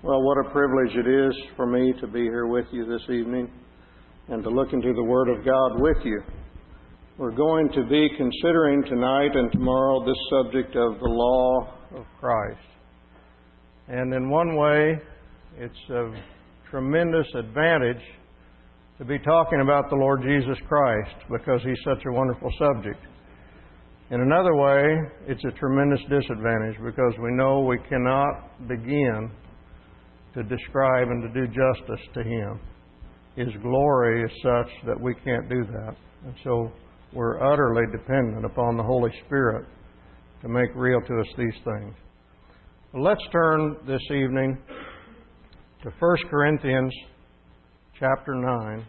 Well, what a privilege it is for me to be here with you this evening and to look into the Word of God with you. We're going to be considering tonight and tomorrow this subject of the law of Christ. And in one way, it's a tremendous advantage to be talking about the Lord Jesus Christ because He's such a wonderful subject. In another way, it's a tremendous disadvantage because we know we cannot begin to describe and to do justice to Him. His glory is such that we can't do that. And so we're utterly dependent upon the Holy Spirit to make real to us these things. Well, let's turn this evening to 1 Corinthians chapter 9.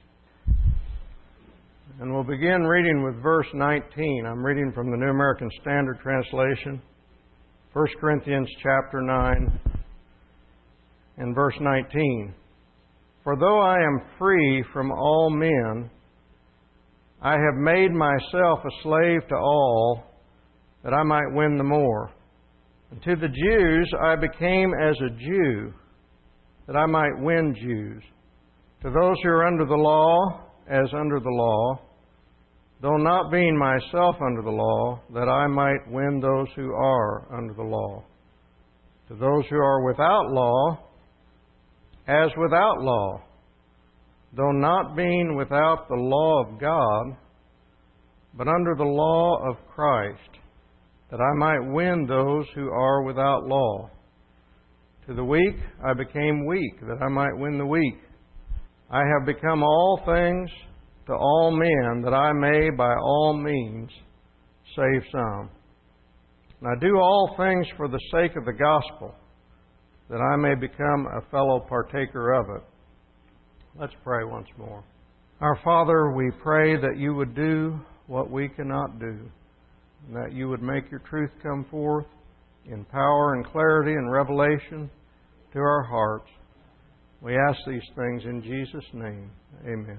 And we'll begin reading with verse 19. I'm reading from the New American Standard Translation. 1 Corinthians chapter 9 and verse 19. For though I am free from all men, I have made myself a slave to all, that I might win the more. And to the Jews I became as a Jew, that I might win Jews. To those who are under the law, as under the law, though not being myself under the law, that I might win those who are under the law. To those who are without law, as without law, though not being without the law of God, but under the law of Christ, that I might win those who are without law. To the weak I became weak, that I might win the weak. I have become all things to all men, that I may by all means save some. And I do all things for the sake of the gospel, that I may become a fellow partaker of it. Let's pray once more. Our Father, we pray that You would do what we cannot do, and that You would make Your truth come forth in power and clarity and revelation to our hearts. We ask these things in Jesus' name. Amen.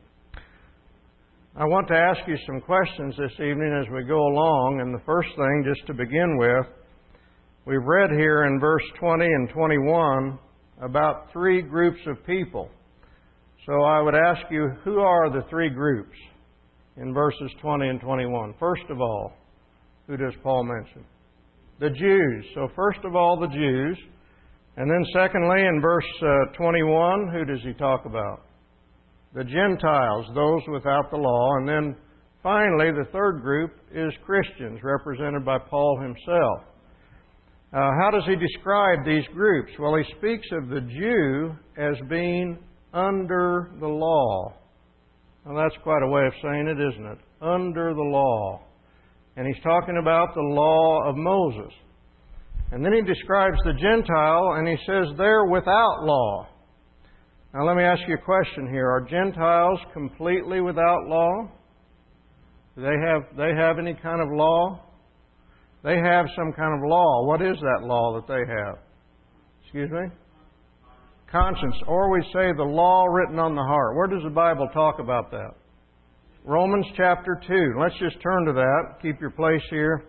I want to ask you some questions this evening as we go along, and the first thing, just to begin with, we've read here in verse 20 and 21 about three groups of people. So I would ask you, who are the three groups in verses 20 and 21? First of all, who does Paul mention? The Jews. So first of all, the Jews. And then secondly, in verse 21, who does he talk about? The Gentiles, those without the law. And then finally, the third group is Christians, represented by Paul himself. How does he describe these groups? Well, he speaks of the Jew as being under the law. Now, that's quite a way of saying it, isn't it? Under the law. And he's talking about the law of Moses. And then he describes the Gentile, and he says they're without law. Now, let me ask you a question here. Are Gentiles completely without law? Do they have any kind of law? They have some kind of law. What is that law that they have? Excuse me? Conscience. Or we say the law written on the heart. Where does the Bible talk about that? Romans chapter 2. Let's just turn to that. Keep your place here.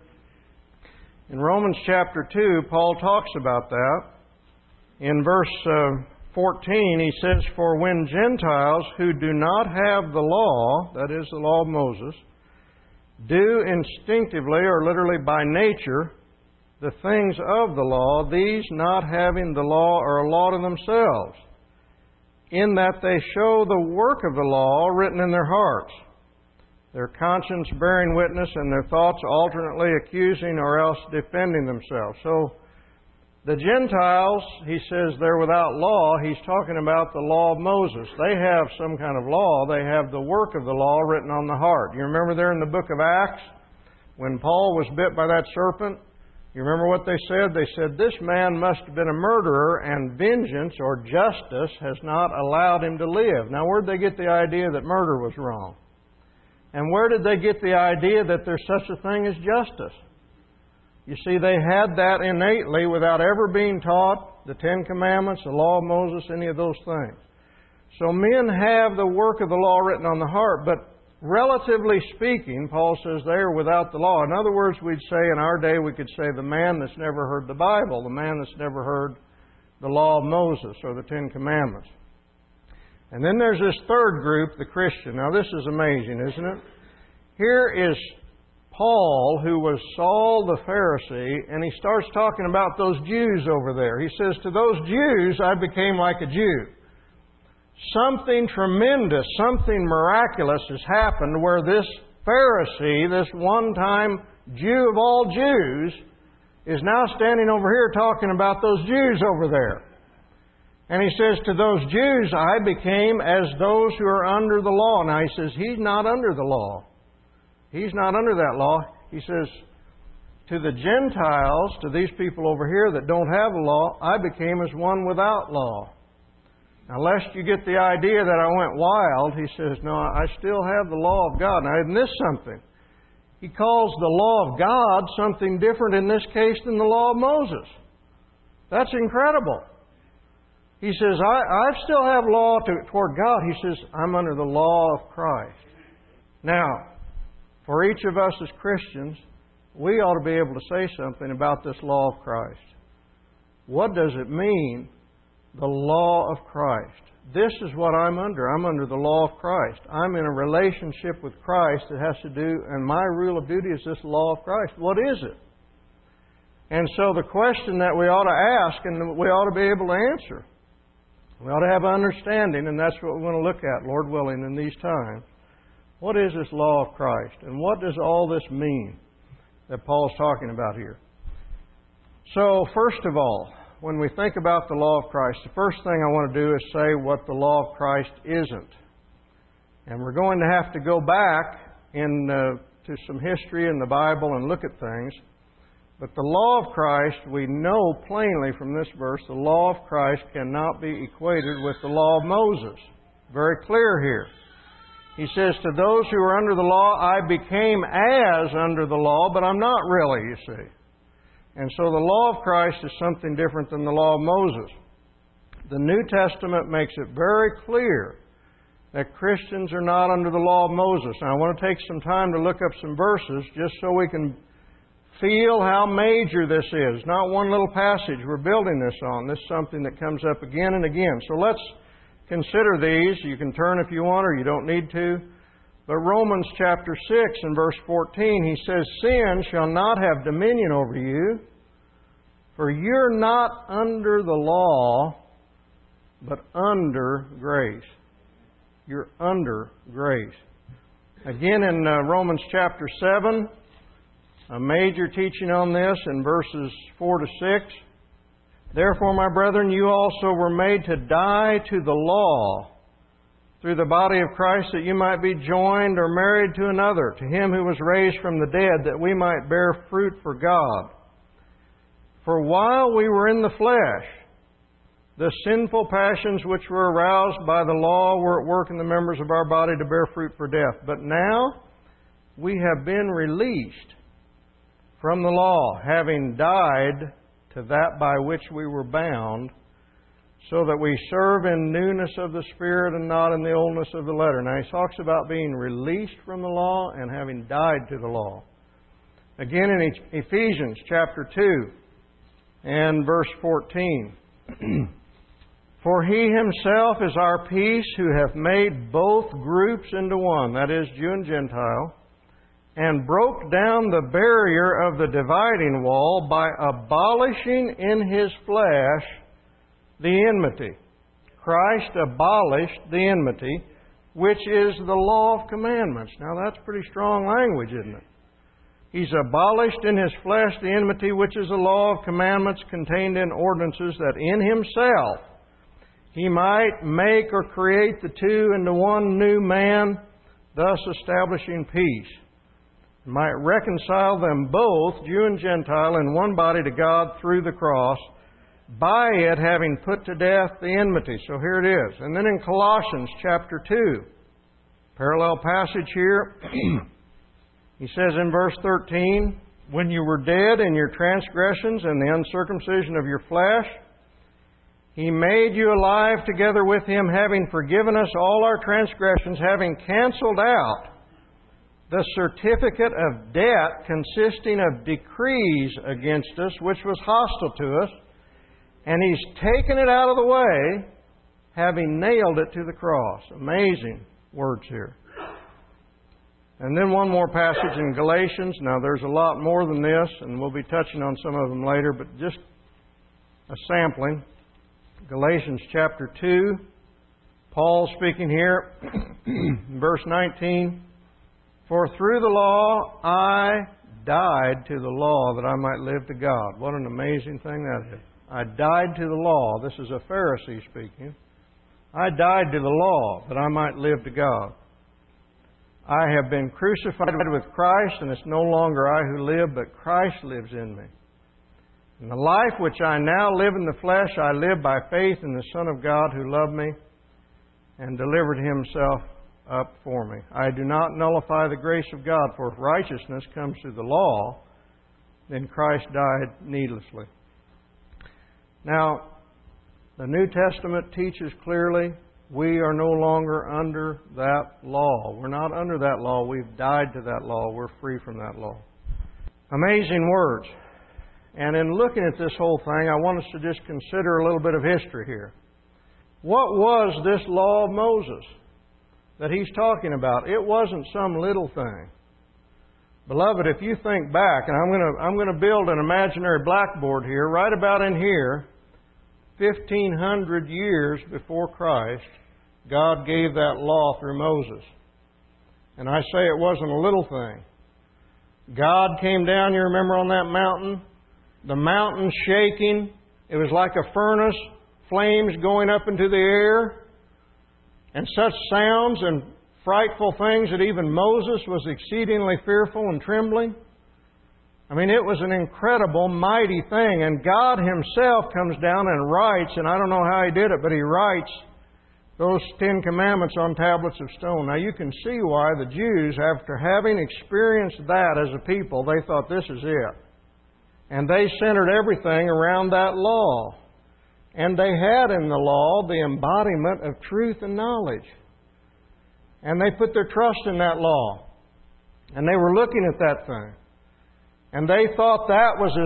In Romans chapter 2, Paul talks about that. In verse 14, he says, For when Gentiles who do not have the law, that is the law of Moses, do instinctively, or literally by nature, the things of the law, these not having the law are a law to themselves, in that they show the work of the law written in their hearts, their conscience bearing witness, and their thoughts alternately accusing or else defending themselves. So, the Gentiles, he says they're without law. He's talking about the law of Moses. They have some kind of law. They have the work of the law written on the heart. You remember there in the book of Acts, when Paul was bit by that serpent? You remember what they said? They said, this man must have been a murderer, and vengeance or justice has not allowed him to live. Now, where did they get the idea that murder was wrong? And where did they get the idea that there's such a thing as justice? You see, they had that innately without ever being taught the Ten Commandments, the law of Moses, any of those things. So men have the work of the law written on the heart, but relatively speaking, Paul says they are without the law. In other words, we'd say in our day, we could say the man that's never heard the Bible, the man that's never heard the law of Moses or the Ten Commandments. And then there's this third group, the Christian. Now this is amazing, isn't it? Here is Paul, who was Saul the Pharisee, and he starts talking about those Jews over there. He says, to those Jews I became like a Jew. Something tremendous, something miraculous has happened where this Pharisee, this one-time Jew of all Jews, is now standing over here talking about those Jews over there. And he says, to those Jews I became as those who are under the law. Now he says, he's not under the law. He's not under that law. He says, to the Gentiles, to these people over here that don't have a law, I became as one without law. Now, lest you get the idea that I went wild, he says, no, I still have the law of God. Now, isn't this something? He calls the law of God something different in this case than the law of Moses. That's incredible. He says, I still have law toward God. He says, I'm under the law of Christ. Now, for each of us as Christians, we ought to be able to say something about this law of Christ. What does it mean, the law of Christ? This is what I'm under. I'm under the law of Christ. I'm in a relationship with Christ that has to do, and my rule of duty is this law of Christ. What is it? And so the question that we ought to ask and we ought to be able to answer, we ought to have understanding, and that's what we want to look at, Lord willing, in these times. What is this law of Christ? And what does all this mean that Paul's talking about here? So, first of all, when we think about the law of Christ, the first thing I want to do is say what the law of Christ isn't. And we're going to have to go back to some history in the Bible and look at things. But the law of Christ, we know plainly from this verse, the law of Christ cannot be equated with the law of Moses. Very clear here. He says, to those who are under the law, I became as under the law, but I'm not really, you see. And so the law of Christ is something different than the law of Moses. The New Testament makes it very clear that Christians are not under the law of Moses. Now, I want to take some time to look up some verses just so we can feel how major this is. Not one little passage we're building this on. This is something that comes up again and again. So let's consider these. You can turn if you want, or you don't need to. But Romans chapter 6 and verse 14, he says, sin shall not have dominion over you, for you're not under the law, but under grace. You're under grace. Again in Romans chapter 7, a major teaching on this in verses 4 to 6. Therefore, my brethren, you also were made to die to the law through the body of Christ, that you might be joined or married to another, to Him who was raised from the dead, that we might bear fruit for God. For while we were in the flesh, the sinful passions which were aroused by the law were at work in the members of our body to bear fruit for death. But now we have been released from the law, having died to that by which we were bound, so that we serve in newness of the Spirit and not in the oldness of the letter. Now he talks about being released from the law and having died to the law. Again in Ephesians chapter 2 and verse 14. For He Himself is our peace, who hath made both groups into one, that is, Jew and Gentile, and broke down the barrier of the dividing wall by abolishing in His flesh the enmity. Christ abolished the enmity, which is the law of commandments. Now that's pretty strong language, isn't it? He's abolished in His flesh the enmity, which is the law of commandments contained in ordinances, that in Himself He might make or create the two into one new man, thus establishing peace. He might reconcile them both, Jew and Gentile, in one body to God through the cross, by it having put to death the enmity. So here it is. And then in Colossians chapter 2, parallel passage here, he says in verse 13, when you were dead in your transgressions and the uncircumcision of your flesh, He made you alive together with Him, having forgiven us all our transgressions, having canceled out the certificate of debt consisting of decrees against us, which was hostile to us, And He's taken it out of the way, having nailed it to the cross. Amazing words here. And then one more passage in Galatians. Now there's a lot more than this, and we'll be touching on some of them later, but just a sampling. Galatians chapter 2. Paul speaking here, verse 19. For through the law I died to the law that I might live to God. What an amazing thing that is. I died to the law. This is a Pharisee speaking. I died to the law that I might live to God. I have been crucified with Christ, and it's no longer I who live, but Christ lives in me. And the life which I now live in the flesh, I live by faith in the Son of God who loved me and delivered Himself up for me. I do not nullify the grace of God, for if righteousness comes through the law, then Christ died needlessly. Now, the New Testament teaches clearly we are no longer under that law. We're not under that law. We've died to that law. We're free from that law. Amazing words. And in looking at this whole thing, I want us to just consider a little bit of history here. What was this law of Moses that he's talking about? It wasn't some little thing. Beloved, if you think back, and I'm going to build an imaginary blackboard here, right about in here, 1,500 years before Christ, God gave that law through Moses. And I say it wasn't a little thing. God came down, you remember, on that mountain? The mountain shaking. It was like a furnace, flames going up into the air, and such sounds and frightful things that even Moses was exceedingly fearful and trembling. I mean, it was an incredible, mighty thing. And God Himself comes down and writes, and I don't know how He did it, but He writes those 10 Commandments on tablets of stone. Now you can see why the Jews, after having experienced that as a people, they thought this is it. And they centered everything around that law. And they had in the law the embodiment of truth and knowledge. And they put their trust in that law. And they were looking at that thing. And they thought that was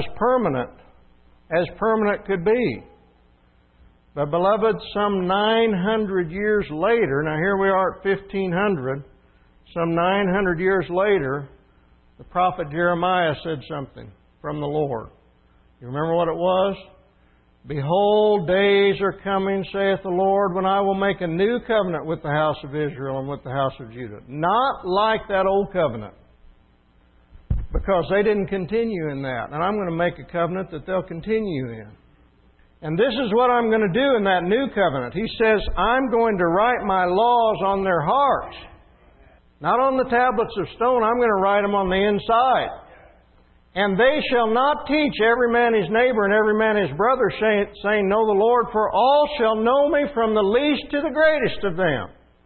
as permanent could be. But beloved, some 900 years later, now here we are at 1500, some 900 years later, the prophet Jeremiah said something from the Lord. You remember what it was? Behold, days are coming, saith the Lord, when I will make a new covenant with the house of Israel and with the house of Judah. Not like that old covenant, because they didn't continue in that. And I'm going to make a covenant that they'll continue in. And this is what I'm going to do in that new covenant. He says, I'm going to write my laws on their hearts. Not on the tablets of stone. I'm going to write them on the inside. And they shall not teach every man his neighbor and every man his brother, saying, Know the Lord, for all shall know me from the least to the greatest of them.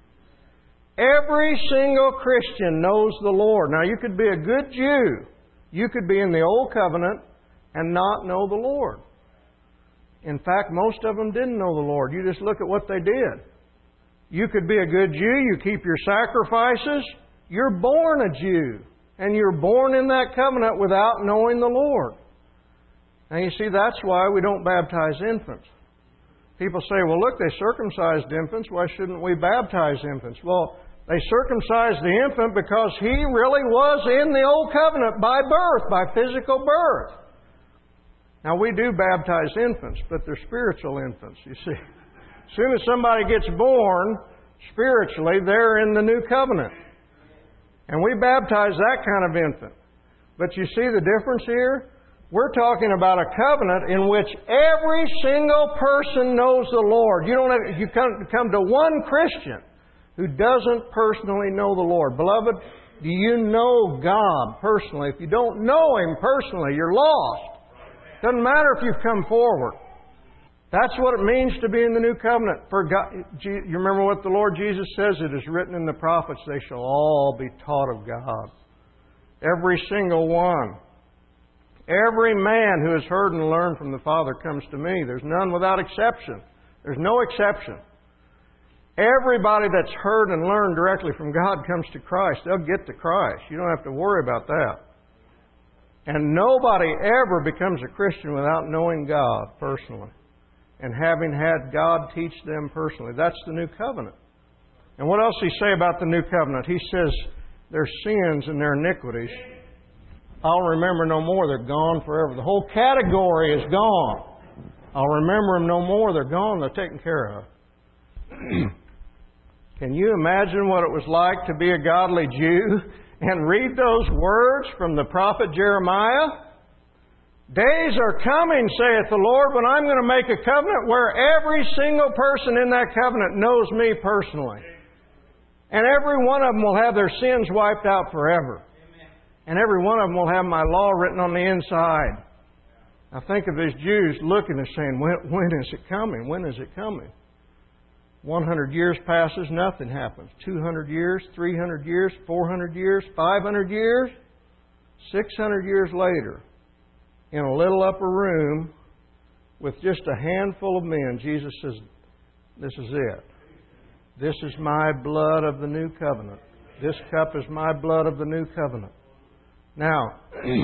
Every single Christian knows the Lord. Now, you could be a good Jew. You could be in the Old Covenant and not know the Lord. In fact, most of them didn't know the Lord. You just look at what they did. You could be a good Jew. You keep your sacrifices. You're born a Jew. And you're born in that covenant without knowing the Lord. Now, you see, that's why we don't baptize infants. People say, well, look, they circumcised infants. Why shouldn't we baptize infants? Well, they circumcised the infant because he really was in the Old Covenant by birth, by physical birth. Now, we do baptize infants, but they're spiritual infants, you see. As soon as somebody gets born, spiritually, they're in the New Covenant. And we baptize that kind of infant. But you see the difference here? We're talking about a covenant in which every single person knows the Lord. You come to one Christian who doesn't personally know the Lord. Beloved, do you know God personally? If you don't know Him personally, you're lost. Doesn't matter if you've come forward. That's what it means to be in the new covenant. For God, you remember what the Lord Jesus says? It is written in the prophets, they shall all be taught of God. Every single one. Every man who has heard and learned from the Father comes to me. There's none without exception. There's no exception. Everybody that's heard and learned directly from God comes to Christ. They'll get to Christ. You don't have to worry about that. And nobody ever becomes a Christian without knowing God personally. and having had God teach them personally. That's the new covenant. And what else does He say about the new covenant? He says, their sins and their iniquities, I'll remember no more. They're gone forever. The whole category is gone. I'll remember them no more. They're gone. They're taken care of. Can you imagine what it was like to be a godly Jew and read those words from the prophet Jeremiah? Days are coming, saith the Lord, when I'm going to make a covenant where every single person in that covenant knows me personally. And every one of them will have their sins wiped out forever. And every one of them will have my law written on the inside. Now think of these Jews looking and saying, when is it coming? When is it coming? 100 years passes, nothing happens. 200 years, 300 years, 400 years, 500 years, 600 years later, in a little upper room with just a handful of men, Jesus says, this is it. This is my blood of the new covenant. This cup is my blood of the new covenant. Now,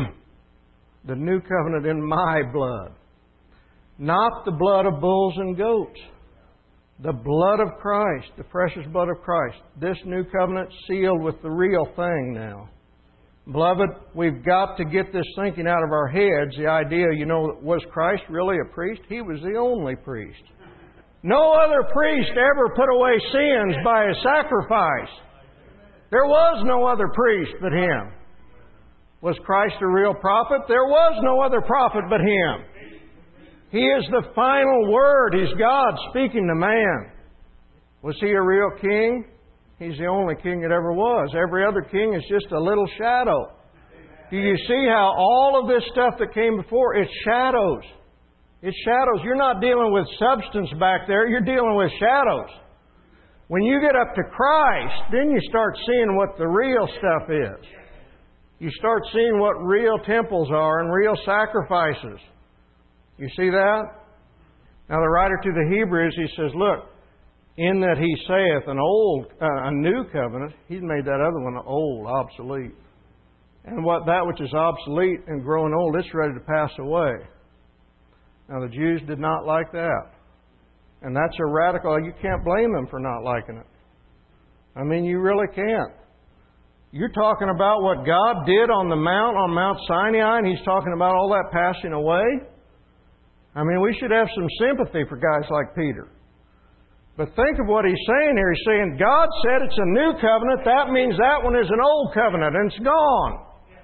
the new covenant in my blood. Not the blood of bulls and goats. The blood of Christ, the precious blood of Christ. This new covenant sealed with the real thing now. Beloved, we've got to get this thinking out of our heads. The idea, was Christ really a priest? He was the only priest. No other priest ever put away sins by a sacrifice. There was no other priest but Him. Was Christ a real prophet? There was no other prophet but Him. He is the final word. He's God speaking to man. Was He a real king? He's the only king that ever was. Every other king is just a little shadow. Do you see how all of this stuff that came before, it's shadows. It's shadows. You're not dealing with substance back there. You're dealing with shadows. When you get up to Christ, then you start seeing what the real stuff is. You start seeing what real temples are and real sacrifices. You see that? Now the writer to the Hebrews, he says, look, in that he saith a new covenant, he's made that other one old, obsolete. And that which is obsolete and growing old, it's ready to pass away. Now the Jews did not like that. And that's a radical, you can't blame them for not liking it. I mean, you really can't. You're talking about what God did on Mount Sinai, and He's talking about all that passing away? I mean, we should have some sympathy for guys like Peter. But think of what he's saying here. He's saying, God said it's a new covenant. That means that one is an old covenant, and it's gone.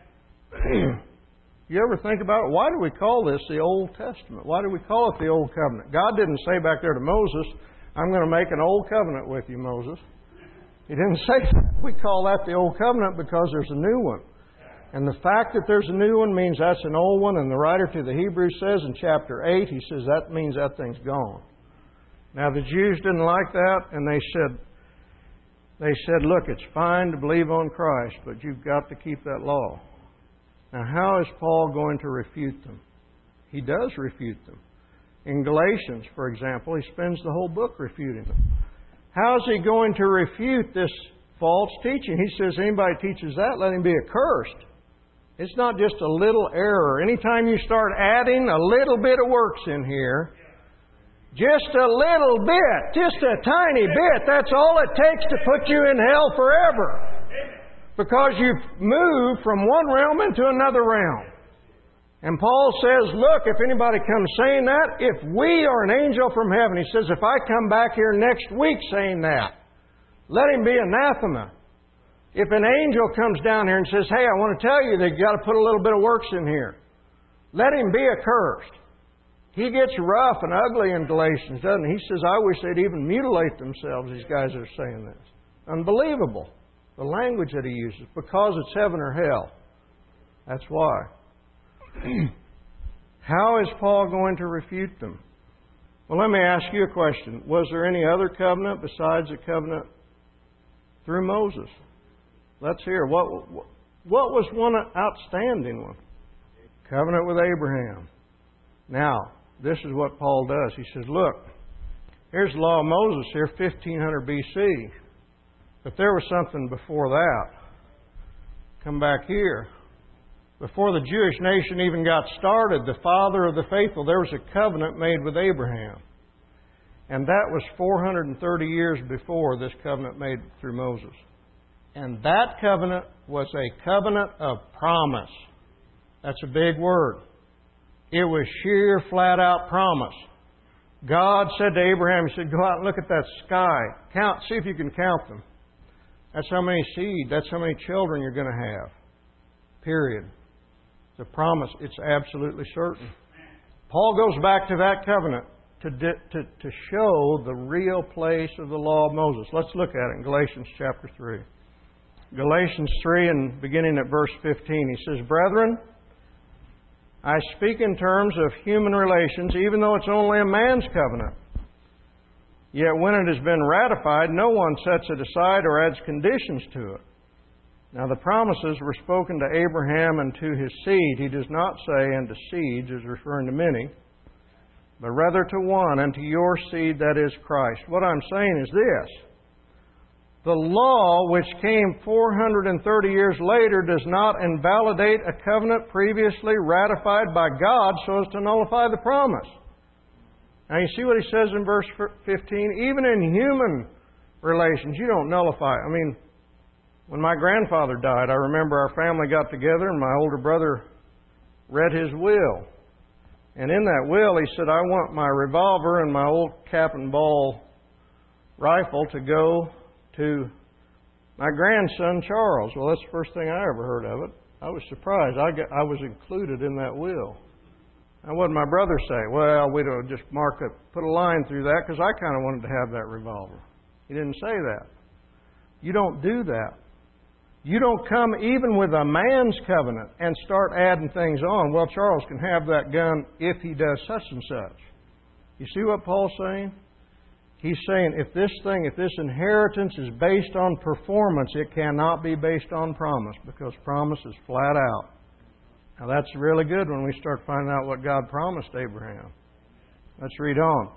You ever think about it? Why do we call this the Old Testament? Why do we call it the Old Covenant? God didn't say back there to Moses, I'm going to make an old covenant with you, Moses. He didn't say that. We call that the Old Covenant because there's a new one. And the fact that there's a new one means that's an old one. And the writer to the Hebrews says in chapter 8, he says that means that thing's gone. Now the Jews didn't like that, and they said, look, it's fine to believe on Christ, but you've got to keep that law. Now how is Paul going to refute them? He does refute them. In Galatians, for example, he spends the whole book refuting them. How is he going to refute this false teaching? He says anybody teaches that, let him be accursed. It's not just a little error. Anytime you start adding a little bit of works in here, just a little bit, just a tiny bit, that's all it takes to put you in hell forever. Because you've moved from one realm into another realm. And Paul says, look, if anybody comes saying that, if we are an angel from heaven, he says, if I come back here next week saying that, let him be anathema. If an angel comes down here and says, hey, I want to tell you that you've got to put a little bit of works in here, let him be accursed. He gets rough and ugly in Galatians, doesn't he? He says, I wish they'd even mutilate themselves, these guys that are saying this. Unbelievable, the language that he uses, because it's heaven or hell. That's why. How is Paul going to refute them? Well, let me ask you a question. Was there any other covenant besides the covenant through Moses? Let's hear. What was one outstanding one? Covenant with Abraham. Now, this is what Paul does. He says, look, here's the law of Moses here, 1500 BC. But there was something before that. Come back here. Before the Jewish nation even got started, the father of the faithful, there was a covenant made with Abraham. And that was 430 years before this covenant made through Moses. And that covenant was a covenant of promise. That's a big word. It was sheer, flat-out promise. God said to Abraham, He said, go out and look at that sky. Count, see if you can count them. That's how many seed, that's how many children you're going to have. Period. It's a promise. It's absolutely certain. Paul goes back to that covenant to show the real place of the law of Moses. Let's look at it in Galatians chapter 3. Galatians 3 and beginning at verse 15, he says, Brethren, I speak in terms of human relations, even though it's only a man's covenant. Yet when it has been ratified, no one sets it aside or adds conditions to it. Now the promises were spoken to Abraham and to his seed. He does not say, and to seeds, as referring to many, but rather to one, and to your seed, that is Christ. What I'm saying is this. The law, which came 430 years later, does not invalidate a covenant previously ratified by God so as to nullify the promise. Now you see what he says in verse 15? Even in human relations, you don't nullify. I mean, when my grandfather died, I remember our family got together and my older brother read his will. And in that will, he said, I want my revolver and my old cap and ball rifle to go to my grandson, Charles. Well, that's the first thing I ever heard of it. I was surprised. I was included in that will. Now, what did my brother say? Well, we'd just put a line through that because I kind of wanted to have that revolver. He didn't say that. You don't do that. You don't come even with a man's covenant and start adding things on. Well, Charles can have that gun if he does such and such. You see what Paul's saying? He's saying if this inheritance is based on performance, it cannot be based on promise because promise is flat out. Now that's really good when we start finding out what God promised Abraham. Let's read on.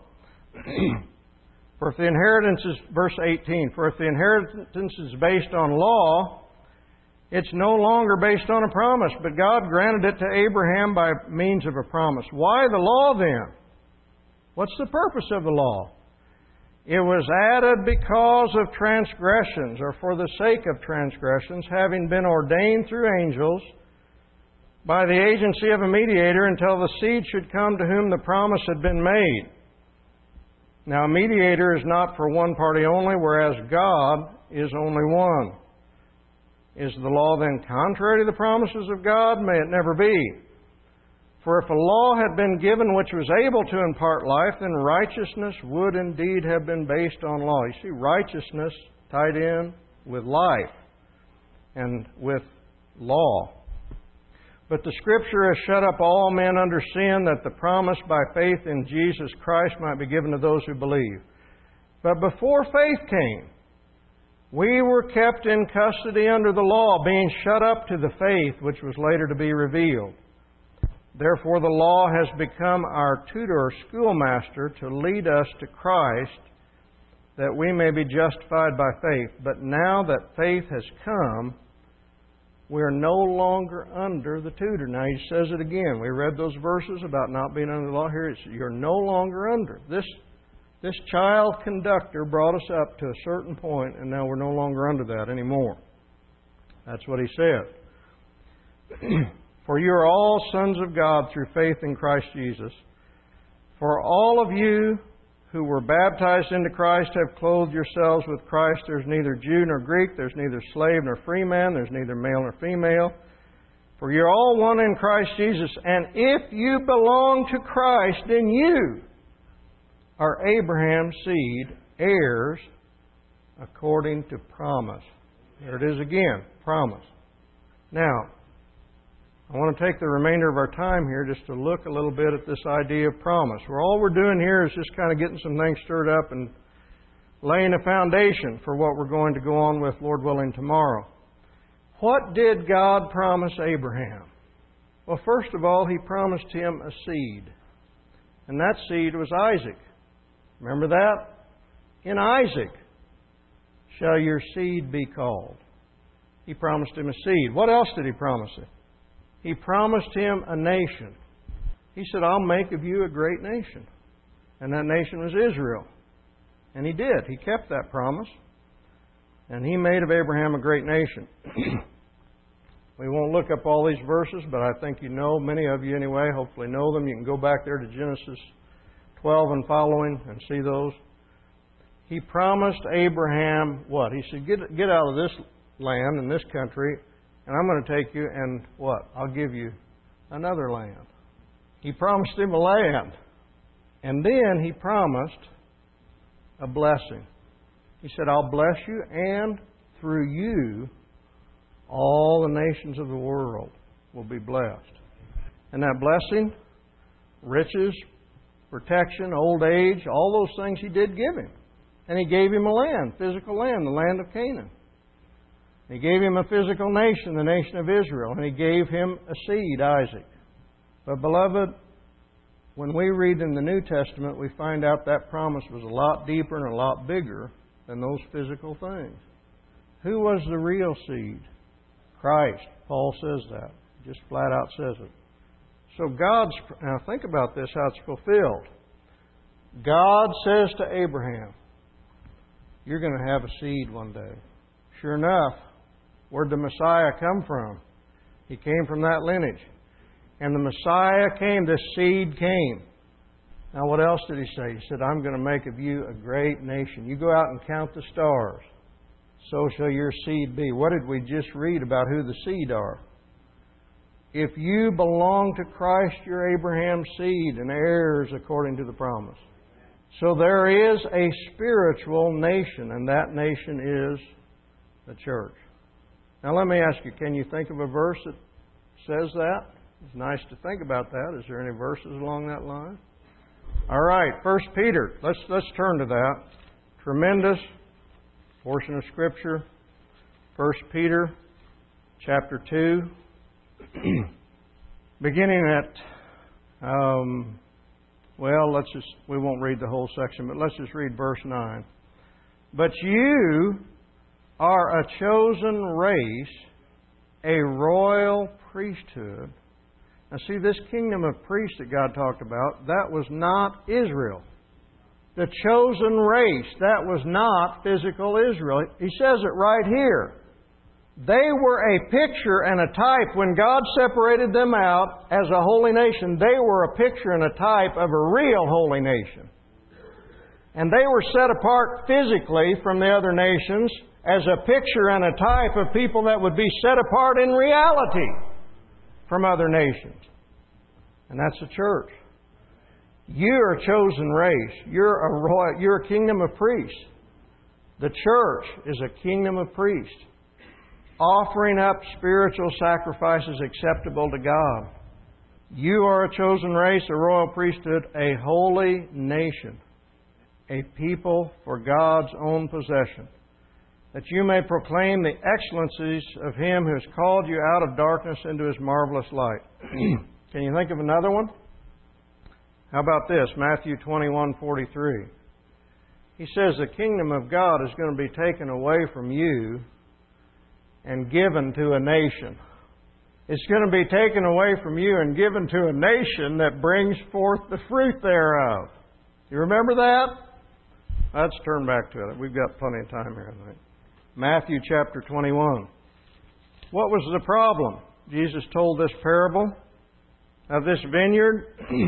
For if the inheritance is, verse 18, for if the inheritance is based on law, it's no longer based on a promise, but God granted it to Abraham by means of a promise. Why the law then? What's the purpose of the law? It was added because of transgressions, or for the sake of transgressions, having been ordained through angels by the agency of a mediator until the seed should come to whom the promise had been made. Now, a mediator is not for one party only, whereas God is only one. Is the law then contrary to the promises of God? May it never be. For if a law had been given which was able to impart life, then righteousness would indeed have been based on law. You see, righteousness tied in with life and with law. But the Scripture has shut up all men under sin, that the promise by faith in Jesus Christ might be given to those who believe. But before faith came, we were kept in custody under the law, being shut up to the faith which was later to be revealed. Therefore the law has become our tutor or schoolmaster to lead us to Christ, that we may be justified by faith. But now that faith has come, we are no longer under the tutor. Now he says it again. We read those verses about not being under the law. Here it's, you're no longer under. This child conductor brought us up to a certain point, and now we're no longer under that anymore. That's what he said. For you are all sons of God through faith in Christ Jesus. For all of you who were baptized into Christ have clothed yourselves with Christ. There's neither Jew nor Greek. There's neither slave nor free man. There's neither male nor female. For you're all one in Christ Jesus. And if you belong to Christ, then you are Abraham's seed, heirs according to promise. There it is again, promise. Now, I want to take the remainder of our time here just to look a little bit at this idea of promise. Where all we're doing here is just kind of getting some things stirred up and laying a foundation for what we're going to go on with, Lord willing, tomorrow. What did God promise Abraham? Well, first of all, He promised him a seed. And that seed was Isaac. Remember that? In Isaac shall your seed be called. He promised him a seed. What else did He promise him? He promised him a nation. He said, I'll make of you a great nation. And that nation was Israel. And He did. He kept that promise. And He made of Abraham a great nation. We won't look up all these verses, but I think you know, many of you anyway, hopefully know them. You can go back there to Genesis 12 and following and see those. He promised Abraham what? He said, get out of this land and this country, and I'm going to take you and what? I'll give you another land. He promised him a land. And then He promised a blessing. He said, I'll bless you, and through you, all the nations of the world will be blessed. And that blessing, riches, protection, old age, all those things He did give him. And He gave him a land, physical land, the land of Canaan. He gave him a physical nation, the nation of Israel. And He gave him a seed, Isaac. But beloved, when we read in the New Testament, we find out that promise was a lot deeper and a lot bigger than those physical things. Who was the real seed? Christ. Paul says that. Just flat out says it. So now think about this, how it's fulfilled. God says to Abraham, you're going to have a seed one day. Sure enough, where'd the Messiah come from? He came from that lineage. And the Messiah came, this seed came. Now what else did He say? He said, I'm going to make of you a great nation. You go out and count the stars. So shall your seed be. What did we just read about who the seed are? If you belong to Christ, you're Abraham's seed and heirs according to the promise. So there is a spiritual nation, and that nation is the church. Now let me ask you, can you think of a verse that says that? It's nice to think about that. Is there any verses along that line? All right, 1 Peter. Let's turn to that. Tremendous portion of Scripture. 1 Peter chapter 2. Beginning at, we won't read the whole section, but let's just read verse 9. But you are a chosen race, a royal priesthood. Now see, this kingdom of priests that God talked about, that was not Israel. The chosen race, that was not physical Israel. He says it right here. They were a picture and a type. When God separated them out as a holy nation, they were a picture and a type of a real holy nation. And they were set apart physically from the other nations as a picture and a type of people that would be set apart in reality from other nations. And that's the church. You're a chosen race. You're a kingdom of priests. The church is a kingdom of priests, offering up spiritual sacrifices acceptable to God. You are a chosen race, a royal priesthood, a holy nation, a people for God's own possession, that you may proclaim the excellencies of Him who has called you out of darkness into His marvelous light. Can you think of another one? How about this? Matthew 21:43. He says the kingdom of God is going to be taken away from you and given to a nation. It's going to be taken away from you and given to a nation that brings forth the fruit thereof. You remember that? Let's turn back to it. We've got plenty of time here, I think. Matthew chapter 21. What was the problem? Jesus told this parable of this vineyard,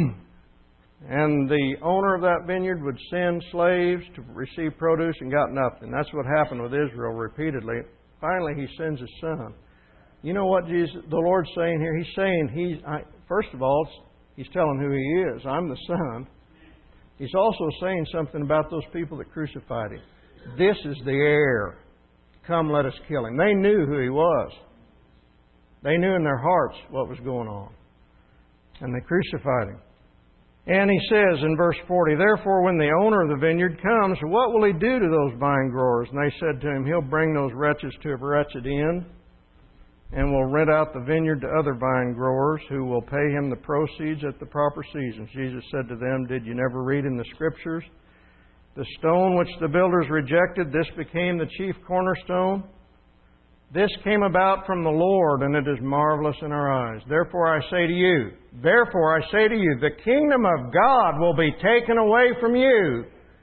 and the owner of that vineyard would send slaves to receive produce and got nothing. That's what happened with Israel repeatedly. Finally, He sends His Son. You know what the Lord's saying here? He's saying, first of all, He's telling who He is. I'm the Son. He's also saying something about those people that crucified Him. This is the heir. Come, let us kill Him. They knew who He was. They knew in their hearts what was going on. And they crucified Him. And He says in verse 40, Therefore, when the owner of the vineyard comes, what will he do to those vine growers? And they said to him, He'll bring those wretches to a wretched end, and will rent out the vineyard to other vine growers, who will pay him the proceeds at the proper seasons. Jesus said to them, Did you never read in the Scriptures? The stone which the builders rejected, this became the chief cornerstone. This came about from the Lord, and it is marvelous in our eyes. Therefore I say to you, the kingdom of God will be taken away from you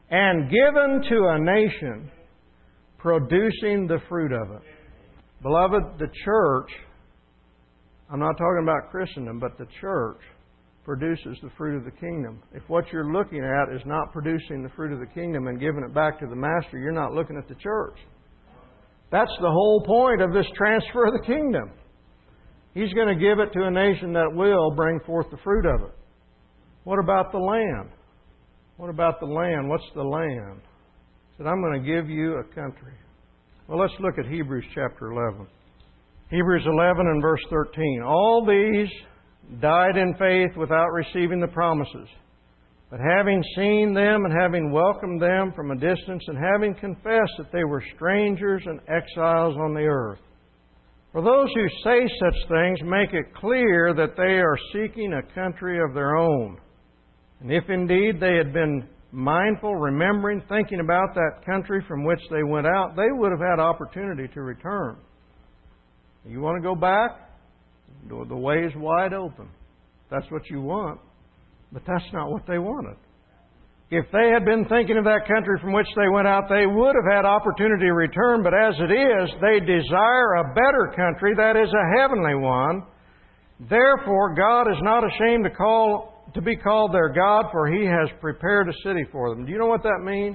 and given to a nation producing the fruit of it. Beloved, the church, I'm not talking about Christendom, but the church produces the fruit of the kingdom. If what you're looking at is not producing the fruit of the kingdom and giving it back to the Master, you're not looking at the church. That's the whole point of this transfer of the kingdom. He's going to give it to a nation that will bring forth the fruit of it. What about the land? What about the land? What's the land? He said, I'm going to give you a country. Well, let's look at Hebrews chapter 11. Hebrews 11 and verse 13. All these died in faith without receiving the promises. But having seen them and having welcomed them from a distance and having confessed that they were strangers and exiles on the earth. For those who say such things make it clear that they are seeking a country of their own. And if indeed they had been mindful, remembering, thinking about that country from which they went out, they would have had opportunity to return. You want to go back? The way is wide open. That's what you want. But that's not what they wanted. If they had been thinking of that country from which they went out, they would have had opportunity to return. But as it is, they desire a better country, that is a heavenly one. Therefore, God is not ashamed to be called their God, for He has prepared a city for them. Do you know what that means?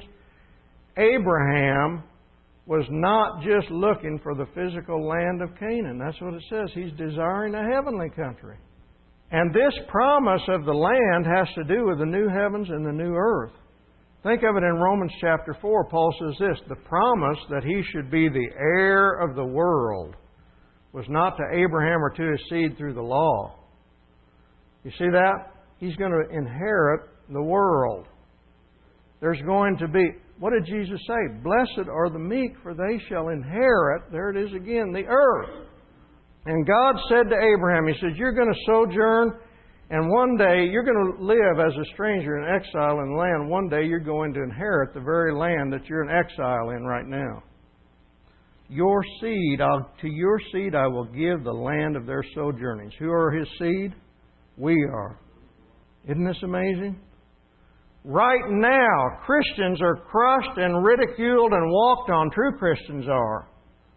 Abraham was not just looking for the physical land of Canaan. That's what it says. He's desiring a heavenly country. And this promise of the land has to do with the new heavens and the new earth. Think of it in Romans chapter 4. Paul says this, the promise that he should be the heir of the world was not to Abraham or to his seed through the law. You see that? He's going to inherit the world. There's going to be, what did Jesus say? Blessed are the meek, for they shall inherit, there it is again, the earth. And God said to Abraham, He says, you're going to sojourn, and one day you're going to live as a stranger in exile in the land. One day you're going to inherit the very land that you're in exile in right now. Your seed, to your seed I will give the land of their sojournings. Who are His seed? We are. Isn't this amazing? Right now, Christians are crushed and ridiculed and walked on. True Christians are.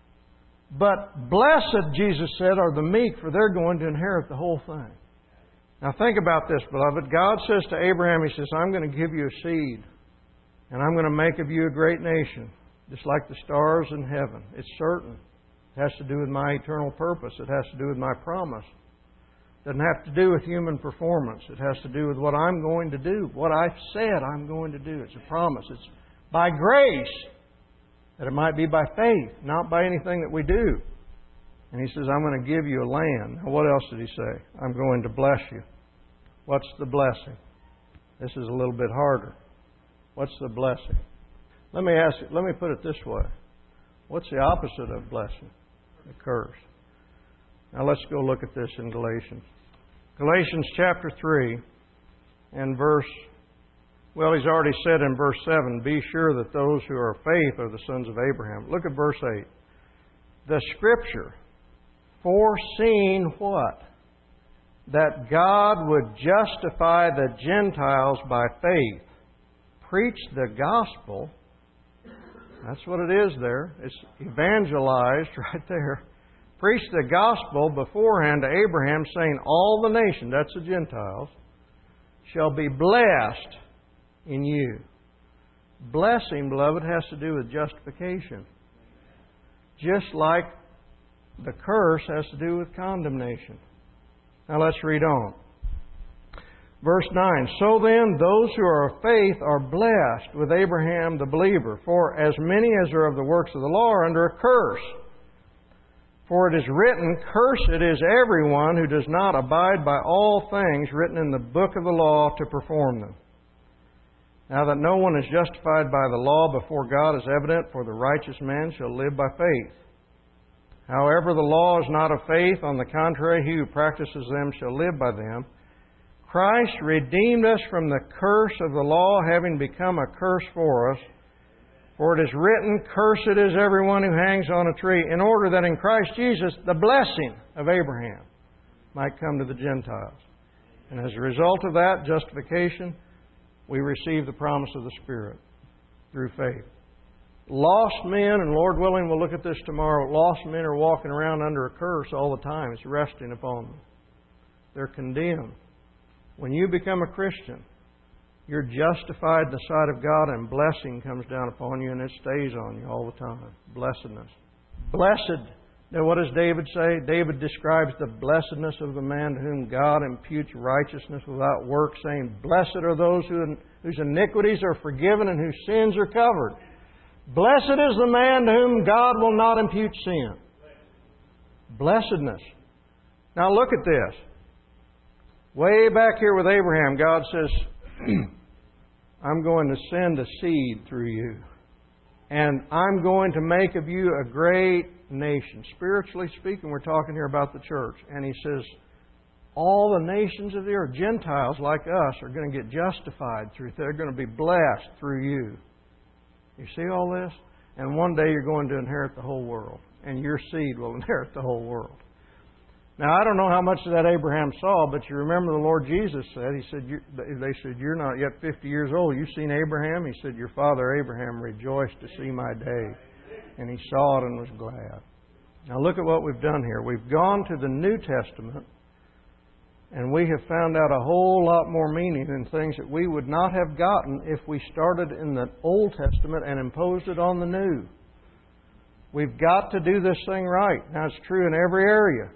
But blessed, Jesus said, are the meek, for they're going to inherit the whole thing. Now think about this, beloved. God says to Abraham, He says, I'm going to give you a seed, and I'm going to make of you a great nation, just like the stars in heaven. It's certain. It has to do with my eternal purpose. It has to do with my promise. It doesn't have to do with human performance. It has to do with what I'm going to do, what I've said I'm going to do. It's a promise. It's by grace, that it might be by faith, not by anything that we do. And He says, I'm going to give you a land. Now, what else did He say? I'm going to bless you. What's the blessing? This is a little bit harder. What's the blessing? Let me put it this way. What's the opposite of blessing? The curse. Now let's go look at this in Galatians. Galatians chapter 3 and He's already said in verse 7, be sure that those who are of faith are the sons of Abraham. Look at verse 8. The Scripture, foreseeing what? That God would justify the Gentiles by faith. Preach the gospel. That's what it is there. It's evangelized right there. Preach the gospel beforehand to Abraham, saying, all the nations, that's the Gentiles, shall be blessed in you. Blessing, beloved, has to do with justification. Just like the curse has to do with condemnation. Now let's read on. Verse 9, so then those who are of faith are blessed with Abraham the believer, for as many as are of the works of the law are under a curse. For it is written, cursed is everyone who does not abide by all things written in the book of the law to perform them. Now that no one is justified by the law before God is evident, for the righteous man shall live by faith. However, the law is not of faith. On the contrary, he who practices them shall live by them. Christ redeemed us from the curse of the law, having become a curse for us. For it is written, cursed is everyone who hangs on a tree, in order that in Christ Jesus the blessing of Abraham might come to the Gentiles. And as a result of that justification, we receive the promise of the Spirit. through faith. Lost men, and Lord willing, we'll look at this tomorrow, lost men are walking around under a curse all the time. It's resting upon them. They're condemned. When you become a Christian, you're justified in the sight of God, and blessing comes down upon you, and it stays on you all the time. Blessedness. Blessed. Now, what does David say? David describes the blessedness of the man to whom God imputes righteousness without work, saying, Blessed are those whose iniquities are forgiven and whose sins are covered. Blessed is the man to whom God will not impute sin. Blessedness. Now look at this. Way back here with Abraham, God says, I'm going to send a seed through you. And I'm going to make of you a great nation. Spiritually speaking, we're talking here about the church. And He says, all the nations of the earth, Gentiles like us, are going to get justified through. They're going to be blessed through you. You see all this? And one day you're going to inherit the whole world. And your seed will inherit the whole world. Now, I don't know how much of that Abraham saw, but you remember the Lord Jesus said, they said, you're not yet 50 years old. You've seen Abraham? He said, your father Abraham rejoiced to see my day. And he saw it and was glad. Now look at what we've done here. We've gone to the New Testament, and we have found out a whole lot more meaning in things that we would not have gotten if we started in the Old Testament and imposed it on the New. We've got to do this thing right. Now, it's true in every area.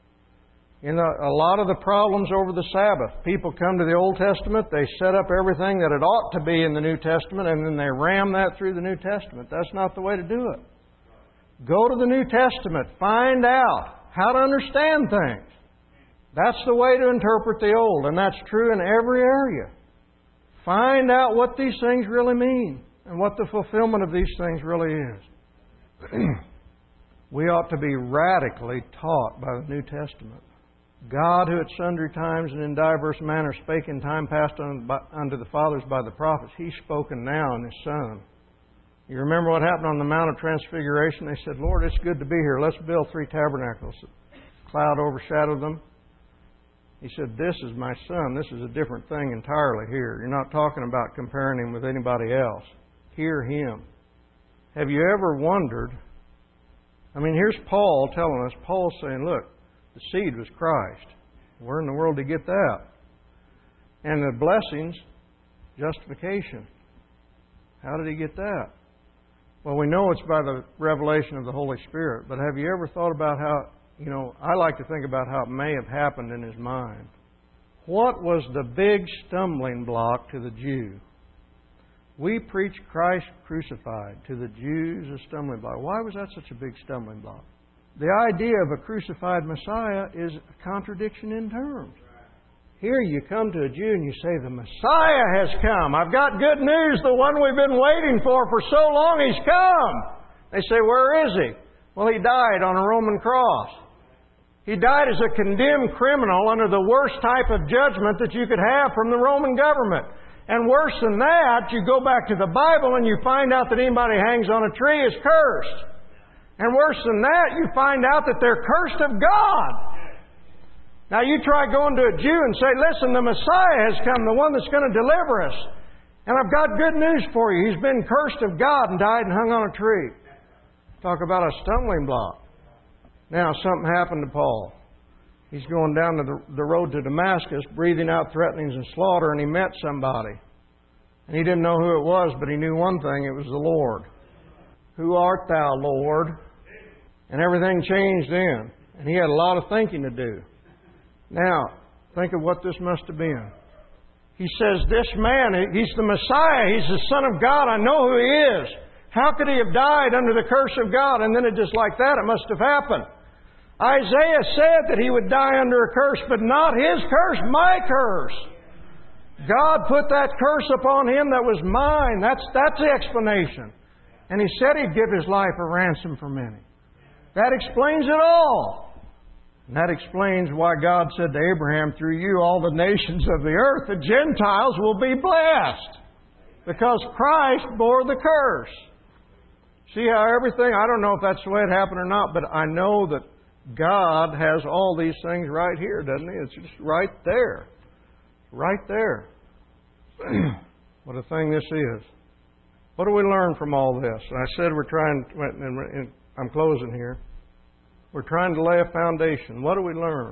In a lot of the problems over the Sabbath, people come to the Old Testament, they set up everything that it ought to be in the New Testament, and then they ram that through the New Testament. That's not the way to do it. Go to the New Testament. Find out how to understand things. That's the way to interpret the Old, and that's true in every area. Find out what these things really mean and what the fulfillment of these things really is. We ought to be radically taught by the New Testament. God, who at sundry times and in diverse manners spake in time past unto the fathers by the prophets, He's spoken now in His Son. You remember what happened on the Mount of Transfiguration? They said, Lord, it's good to be here. Let's build 3 tabernacles. A cloud overshadowed them. He said, this is my Son. This is a different thing entirely here. You're not talking about comparing Him with anybody else. Hear Him. Have you ever wondered? I mean, here's Paul telling us. Paul's saying, look, the seed was Christ. Where in the world did He get that? And the blessings, justification. How did He get that? Well, we know it's by the revelation of the Holy Spirit. But have you ever thought about how, I like to think about how it may have happened in His mind. What was the big stumbling block to the Jew? We preach Christ crucified. To the Jews, a stumbling block. Why was that such a big stumbling block? The idea of a crucified Messiah is a contradiction in terms. Here you come to a Jew and you say, the Messiah has come. I've got good news. The one we've been waiting for so long, He's come. They say, where is He? Well, He died on a Roman cross. He died as a condemned criminal under the worst type of judgment that you could have from the Roman government. And worse than that, you go back to the Bible and you find out that anybody hangs on a tree is cursed. And worse than that, you find out that they're cursed of God. Now you try going to a Jew and say, listen, the Messiah has come, the one that's going to deliver us. And I've got good news for you. He's been cursed of God and died and hung on a tree. Talk about a stumbling block. Now something happened to Paul. He's going down the road to Damascus, breathing out threatenings and slaughter, and he met somebody. And he didn't know who it was, but he knew one thing, it was the Lord. Who art thou, Lord? And everything changed then. And he had a lot of thinking to do. Now, think of what this must have been. He says, this man, He's the Messiah. He's the Son of God. I know who He is. How could He have died under the curse of God? And then it just like that, it must have happened. Isaiah said that He would die under a curse, but not His curse, my curse. God put that curse upon Him that was mine. That's the explanation. And He said He'd give His life a ransom for many. That explains it all. And that explains why God said to Abraham, through you all the nations of the earth, the Gentiles, will be blessed. Because Christ bore the curse. See how everything, I don't know if that's the way it happened or not, but I know that God has all these things right here, doesn't He? It's just right there. Right there. What a thing this is. What do we learn from all this? And I said I'm closing here. We're trying to lay a foundation. What do we learn?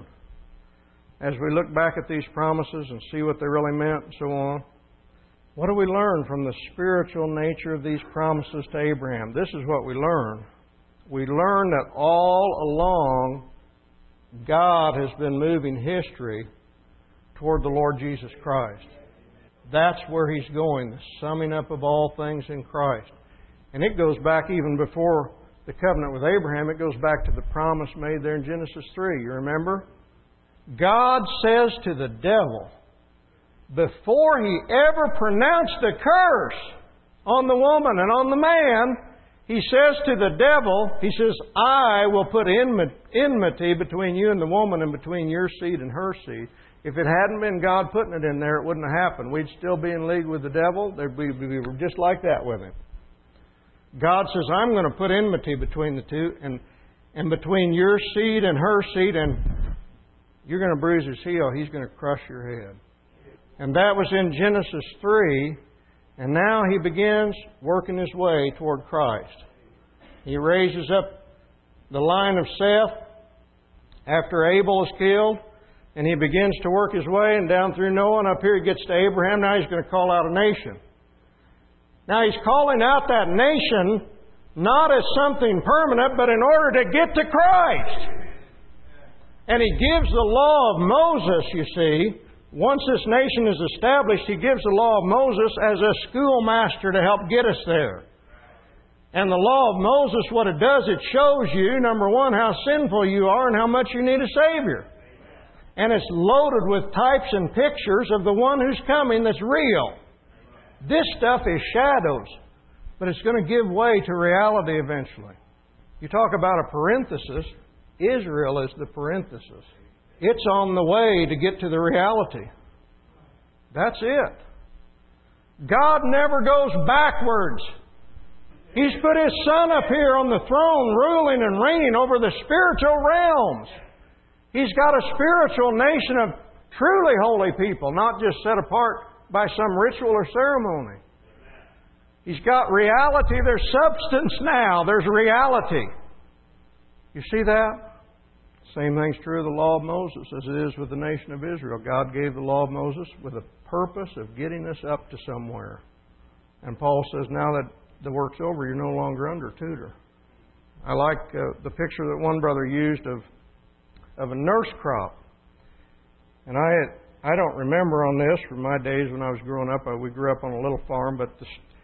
As we look back at these promises and see what they really meant and so on, what do we learn from the spiritual nature of these promises to Abraham? This is what we learn. We learn that all along God has been moving history toward the Lord Jesus Christ. That's where He's going, the summing up of all things in Christ. And it goes back even before the covenant with Abraham. It goes back to the promise made there in Genesis 3. You remember? God says to the devil, before He ever pronounced the curse on the woman and on the man, He says to the devil, He says, I will put enmity between you and the woman and between your seed and her seed. If it hadn't been God putting it in there, it wouldn't have happened. We'd still be in league with the devil. We were just like that with him. God says, I'm going to put enmity between the two and between your seed and her seed, and you're going to bruise his heel. He's going to crush your head. And that was in Genesis 3. And now He begins working His way toward Christ. He raises up the line of Seth after Abel is killed. And He begins to work His way, and down through Noah, and up here He gets to Abraham. Now He's going to call out a nation. Now He's calling out that nation not as something permanent, but in order to get to Christ. And He gives the law of Moses, you see. Once this nation is established, He gives the law of Moses as a schoolmaster to help get us there. And the law of Moses, what it does, it shows you, number one, how sinful you are and how much you need a Savior. And it's loaded with types and pictures of the one who's coming that's real. This stuff is shadows, but it's going to give way to reality eventually. You talk about a parenthesis, Israel is the parenthesis. It's on the way to get to the reality. That's it. God never goes backwards. He's put His Son up here on the throne, ruling and reigning over the spiritual realms. He's got a spiritual nation of truly holy people, not just set apart by some ritual or ceremony. He's got reality. There's substance now. There's reality. You see that? Same thing's true of the law of Moses as it is with the nation of Israel. God gave the law of Moses with a purpose of getting us up to somewhere. And Paul says, now that the work's over, you're no longer under tutor. I like the picture that one brother used of a nurse crop. And I don't remember on this from my days when I was growing up. We grew up on a little farm, but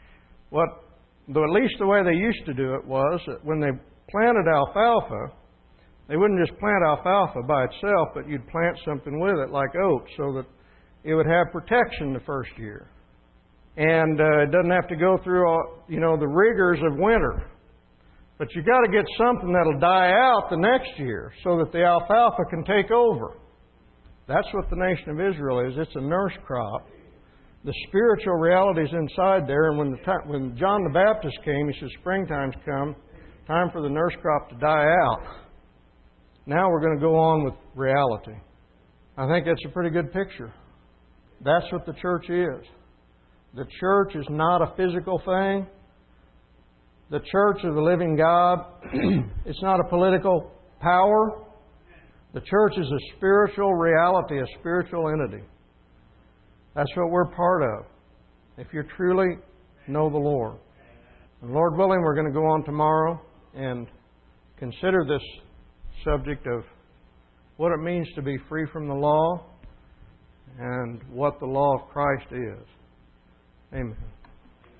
at least the way they used to do it was that when they planted alfalfa, they wouldn't just plant alfalfa by itself, but you'd plant something with it like oats so that it would have protection the first year. And it doesn't have to go through the rigors of winter. But you've got to get something that'll die out the next year so that the alfalfa can take over. That's what the nation of Israel is. It's a nurse crop. The spiritual reality is inside there. And when John the Baptist came, he said, springtime's come, time for the nurse crop to die out. Now we're going to go on with reality. I think that's a pretty good picture. That's what the church is. The church is not a physical thing. The church of the living God, it's not a political power. The church is a spiritual reality, a spiritual entity. That's what we're part of, if you truly know the Lord. And Lord willing, we're going to go on tomorrow and consider this subject of what it means to be free from the law and what the law of Christ is. Amen.